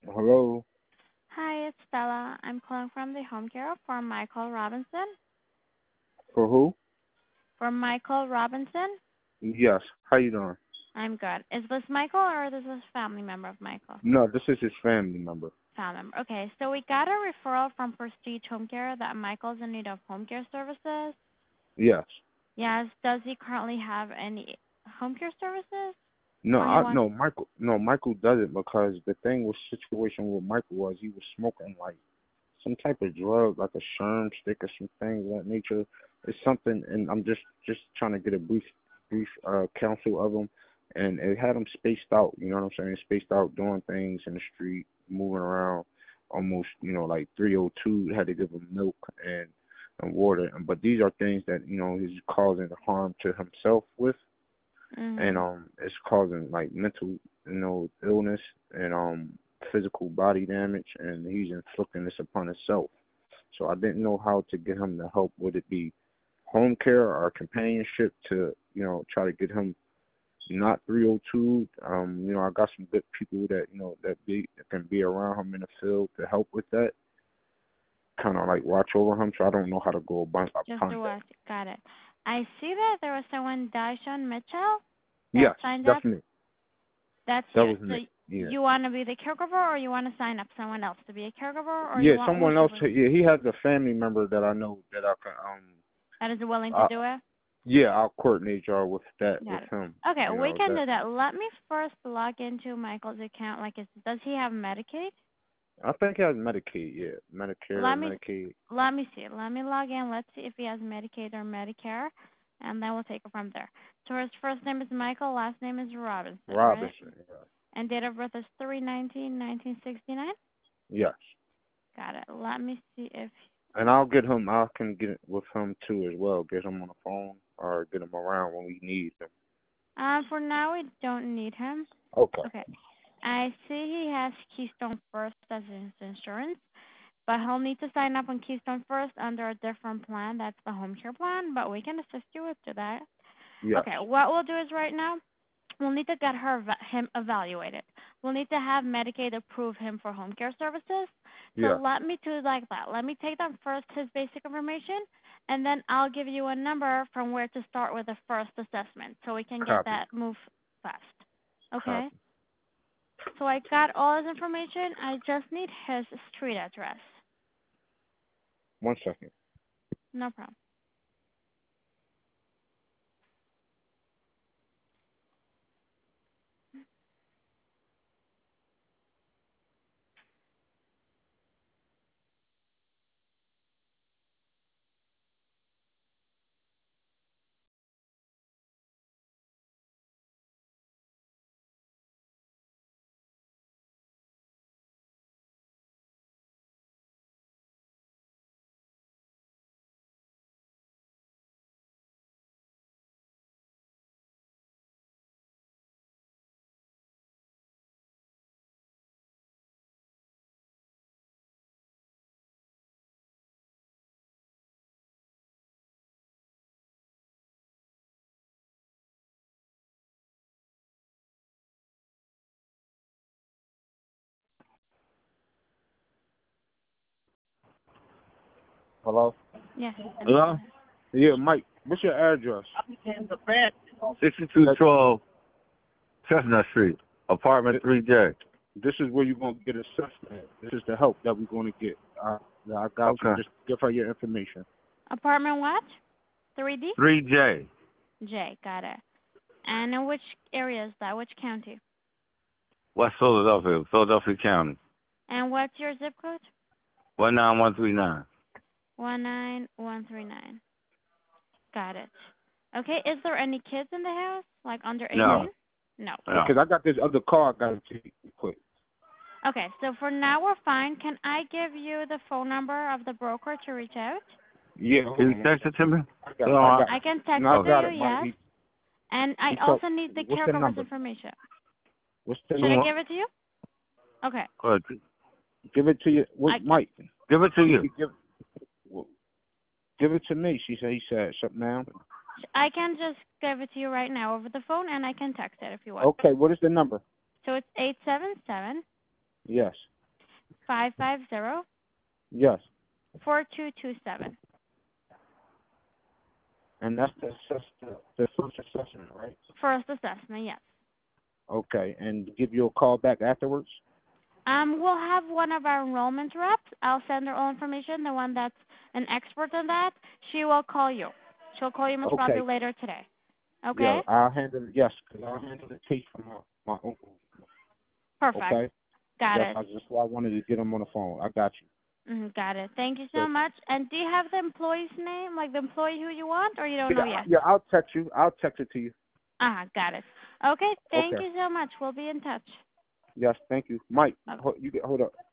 Hello. Hi, it's Stella. I'm calling from the home care for Michael Robinson. For who? For Michael Robinson? Yes. How you doing? I'm good. Is this Michael or is this a family member of Michael? No, this is his family member. Family member. Okay, so we got a referral from Prestige Home Care that Michael's in need of home care services. Yes. Yes. Does he currently have any home care services? No, Or he wants? no, Michael. No, Michael doesn't because the thing with situation with Michael was he was smoking like some type of drug, like a sherm stick or some things of that nature. It's something, and I'm just trying to get a brief counsel of him, and it had him spaced out. You know what I'm saying? Spaced out, doing things in the street, moving around, almost like 302. Had to give him milk and water, but these are things that he's causing harm to himself with, and Mhm. it's causing like mental illness and physical body damage, and he's inflicting this upon himself. So I didn't know how to get him the help. Would it be home care or companionship to try to get him not 302? I got some good people that can be around him in the field to help with that, kind of like watch over him. So I don't know how to go about Just upon to that. watch. Got it. I see that there was someone, Dyson Mitchell, that Yes, signed up. definitely. That's That you. was So me. Yeah. you want to be the caregiver, or you want to sign up someone else to be a caregiver, or you Yeah, want someone else. whichever Yeah, he has a family member that I know that I can. that is willing to I, do it. yeah, I'll coordinate y'all with that with Got it. him. Okay, we can That do that. Let me first log into Michael's account. Does he have Medicaid? I think he has Medicaid. Yeah, Medicare, Let me Medicaid. let me see. Let me log in. Let's see if he has Medicaid or Medicare, and then we'll take it from there. So his first name is Michael, last name is Robinson, right? Robinson. Yeah. And date of birth is 3/19/1969. Yes, Got it. Let me see if and I'll get him. I can get with him too as well. Get him on the phone or get him around when we need him. for now we don't need him. Okay. Okay. I see he has Keystone First as his insurance, but he'll need to sign up on Keystone First under a different plan. That's the home care plan, but we can assist you with that. Yes. Okay, what we'll do is right now we'll need to get him evaluated. We'll need to have Medicaid approve him for home care services. So Yeah. let me do like that. Let me take down first his basic information, and then I'll give you a number from where to start with the first assessment, so we can get Copy. that move fast. Okay. Copy. So I got all his information. I just need his street address. 1 second. No problem. Hello. Yes. Hello? Yeah, Mike. What's your address? 6212 Chestnut Street, apartment 3J. This is where you're gonna get assessed at. This is the help that we're gonna get. I got you. Okay. Just give her your information. Apartment what? 3D? 3J, J. Got it. And in which area is that? Which county? West Philadelphia, Philadelphia County, And what's your zip code? 19139. 19139. Got it. Okay. Is there any kids in the house, like under No, 18? No. no. Because I got this other car I gotta take quick. Okay. So for now we're fine. Can I give you the phone number of the broker to reach out? Yeah, hold Can you on. text it to me? I got No, it. I got I it. can text No, I it to got okay. it, you. Mike. Yes. And I He told. also need the What's the caregiver's number? information. What's the Should I number? Go give it to you? Okay. ahead. Give it to you. I What, Mike? Give it to you. Well, give it to me. He said something now. can just give it to you right now over the phone, and I can text it if you want. Okay, what is the number? So it's 877 Yes. 550 Yes. 4227. And that's the first assessment, right? First assessment, yes. Okay. And give you a call back afterwards? We'll have one of our enrollment reps. I'll send her all information. The one that's an expert in that, she will call you. She'll call you most probably Okay. later today. Okay? Yeah, I'll handle it. Yes, because I'll handle the case for my uncle. Perfect. Okay? Got Yes, it. that's why I wanted to get him on the phone. I got you. Got it. Thank you so So, much. And do you have the employee's name, like the employee who you want, or you don't know yet? yeah, I'll text you. I'll text it to you. Got it. Okay, thank Okay. you so much. We'll be in touch. Yes, thank you. Mike, Okay. hold up.